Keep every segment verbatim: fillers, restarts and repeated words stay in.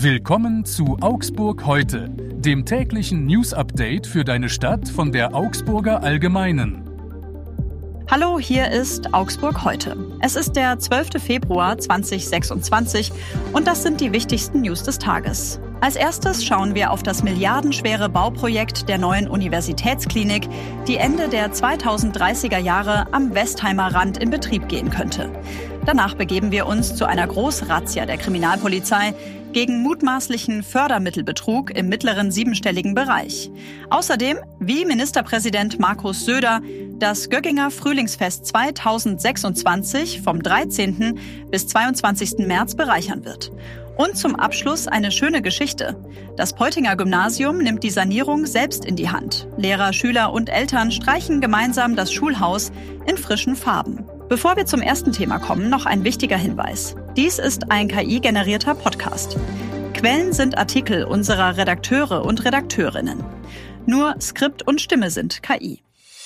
Willkommen zu Augsburg heute, dem täglichen News-Update für deine Stadt von der Augsburger Allgemeinen. Hallo, hier ist Augsburg heute. Es ist der zwölfte Februar zweitausendsechsundzwanzig und das sind die wichtigsten News des Tages. Als erstes schauen wir auf das milliardenschwere Bauprojekt der neuen Universitätsklinik, die Ende der zweitausenddreißiger Jahre am Westheimer Rand in Betrieb gehen könnte. Danach begeben wir uns zu einer Großrazzia der Kriminalpolizei gegen mutmaßlichen Fördermittelbetrug im mittleren siebenstelligen Bereich. Außerdem, wie Ministerpräsident Markus Söder das Gögginger Frühlingsfest zweitausendsechsundzwanzig vom dreizehnten bis zweiundzwanzigsten März bereichern wird. Und zum Abschluss eine schöne Geschichte. Das Peutinger Gymnasium nimmt die Sanierung selbst in die Hand. Lehrer, Schüler und Eltern streichen gemeinsam das Schulhaus in frischen Farben. Bevor wir zum ersten Thema kommen, noch ein wichtiger Hinweis. Dies ist ein K I-generierter Podcast. Quellen sind Artikel unserer Redakteure und Redakteurinnen. Nur Skript und Stimme sind K I.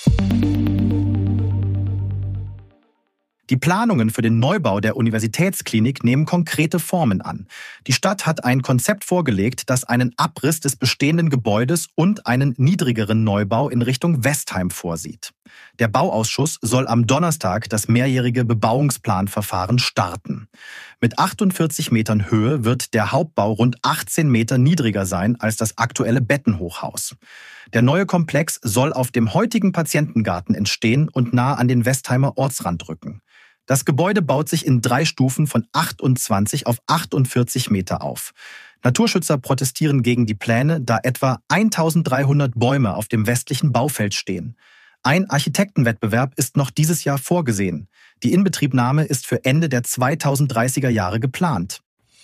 Die Planungen für den Neubau der Universitätsklinik nehmen konkrete Formen an. Die Stadt hat ein Konzept vorgelegt, das einen Abriss des bestehenden Gebäudes und einen niedrigeren Neubau in Richtung Westheim vorsieht. Der Bauausschuss soll am Donnerstag das mehrjährige Bebauungsplanverfahren starten. Mit achtundvierzig Metern Höhe wird der Hauptbau rund achtzehn Meter niedriger sein als das aktuelle Bettenhochhaus. Der neue Komplex soll auf dem heutigen Patientengarten entstehen und nah an den Westheimer Ortsrand rücken. Das Gebäude baut sich in drei Stufen von achtundzwanzig auf achtundvierzig Meter auf. Naturschützer protestieren gegen die Pläne, da etwa eintausenddreihundert Bäume auf dem westlichen Baufeld stehen. Ein Architektenwettbewerb ist noch dieses Jahr vorgesehen. Die Inbetriebnahme ist für Ende der zweitausenddreißiger Jahre geplant.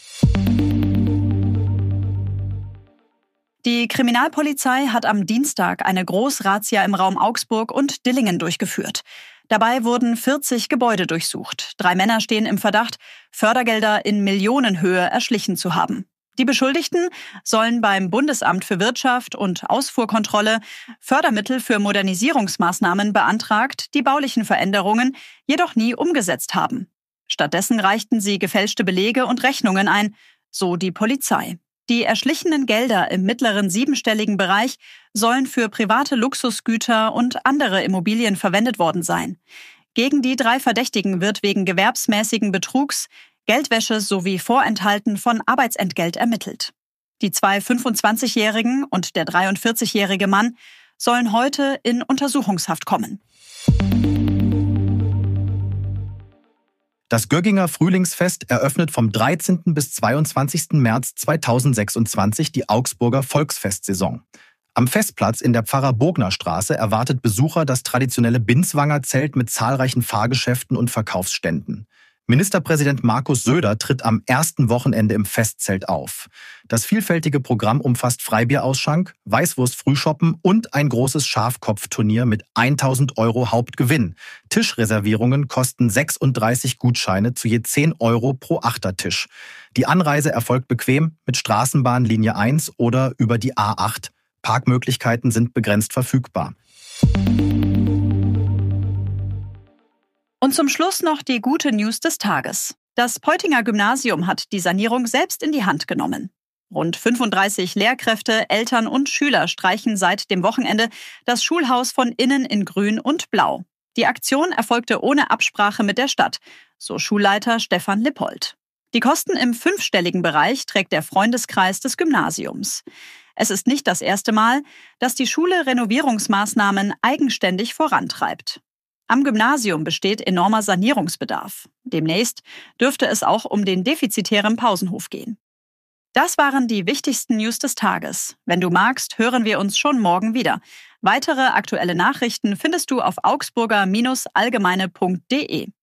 Die Kriminalpolizei hat am Dienstag eine Großrazzia im Raum Augsburg und Dillingen durchgeführt. Dabei wurden vierzig Gebäude durchsucht. Drei Männer stehen im Verdacht, Fördergelder in Millionenhöhe erschlichen zu haben. Die Beschuldigten sollen beim Bundesamt für Wirtschaft und Ausfuhrkontrolle Fördermittel für Modernisierungsmaßnahmen beantragt, die baulichen Veränderungen jedoch nie umgesetzt haben. Stattdessen reichten sie gefälschte Belege und Rechnungen ein, so die Polizei. Die erschlichenen Gelder im mittleren siebenstelligen Bereich sollen für private Luxusgüter und andere Immobilien verwendet worden sein. Gegen die drei Verdächtigen wird wegen gewerbsmäßigen Betrugs, Geldwäsche sowie Vorenthalten von Arbeitsentgelt ermittelt. Die zwei fünfundzwanzigjährigen und der dreiundvierzigjährige Mann sollen heute in Untersuchungshaft kommen. Das Gögginger Frühlingsfest eröffnet vom dreizehnten bis zweiundzwanzigsten März zweitausendsechsundzwanzig die Augsburger Volksfestsaison. Am Festplatz in der Pfarrer-Bogner-Straße erwartet Besucher das traditionelle Binswanger-Zelt mit zahlreichen Fahrgeschäften und Verkaufsständen. Ministerpräsident Markus Söder tritt am ersten Wochenende im Festzelt auf. Das vielfältige Programm umfasst Freibierausschank, Weißwurst-Frühschoppen und ein großes Schafkopfturnier mit tausend Euro Hauptgewinn. Tischreservierungen kosten sechsunddreißig Gutscheine zu je zehn Euro pro Achtertisch. Die Anreise erfolgt bequem mit Straßenbahn Linie eins oder über die A acht. Parkmöglichkeiten sind begrenzt verfügbar. Und zum Schluss noch die gute News des Tages. Das Peutinger Gymnasium hat die Sanierung selbst in die Hand genommen. Rund fünfunddreißig Lehrkräfte, Eltern und Schüler streichen seit dem Wochenende das Schulhaus von innen in Grün und Blau. Die Aktion erfolgte ohne Absprache mit der Stadt, so Schulleiter Stefan Lippold. Die Kosten im fünfstelligen Bereich trägt der Freundeskreis des Gymnasiums. Es ist nicht das erste Mal, dass die Schule Renovierungsmaßnahmen eigenständig vorantreibt. Am Gymnasium besteht enormer Sanierungsbedarf. Demnächst dürfte es auch um den defizitären Pausenhof gehen. Das waren die wichtigsten News des Tages. Wenn du magst, hören wir uns schon morgen wieder. Weitere aktuelle Nachrichten findest du auf augsburger Bindestrich allgemeine punkt de.